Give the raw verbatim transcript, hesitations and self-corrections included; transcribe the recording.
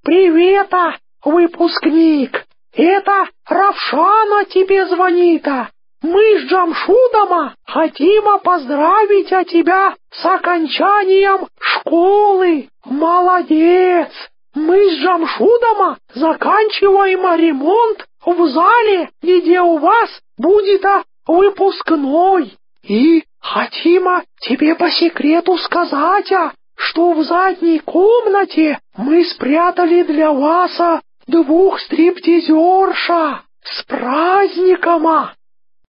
«Привет-а, выпускник! Это Равшана тебе звонит-а! Мы с Джамшудом хотим поздравить а тебя с окончанием школы! Молодец! Мы с Джамшудом заканчиваем ремонт в зале, где у вас будет выпускной, и хотим тебе по секрету сказать, что в задней комнате мы спрятали для вас двух стриптизерша. С праздником!